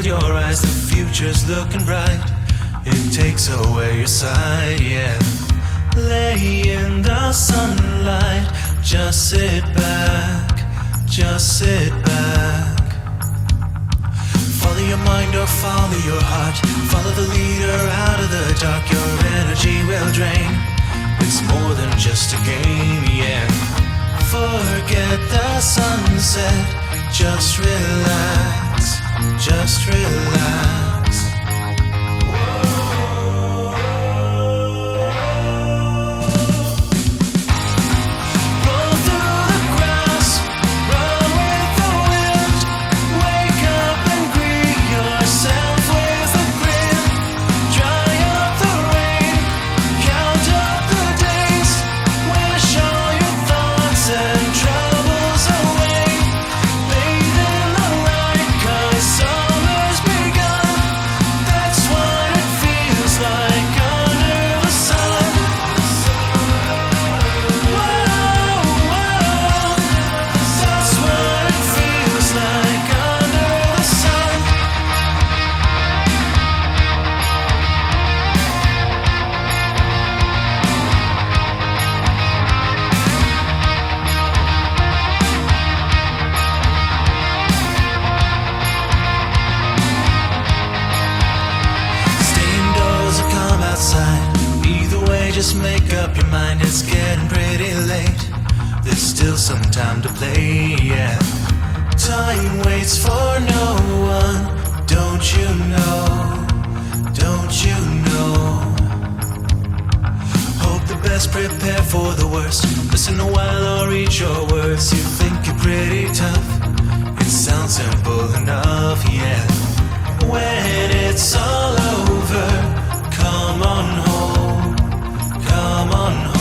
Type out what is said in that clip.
shield your eyes, the future's looking bright. It takes away your sight, yeah. Lay in the sunlight, just sit back, just sit back. Follow your mind or follow your heart. Follow the leader out of the dark. Your energy will drain. It's more than just a game, yeah. Forget the sunset. Just relax, just relax. Either way, just make up your mind. It's getting pretty late. There's still some time to play, yeah. Time waits for no one. Don't you know? Don't you know? Hope the best, prepare for the worst. Listen a while or read your words. You think you're pretty tough. It sounds simple enough, yeah. When it's all over, come on home, come on home.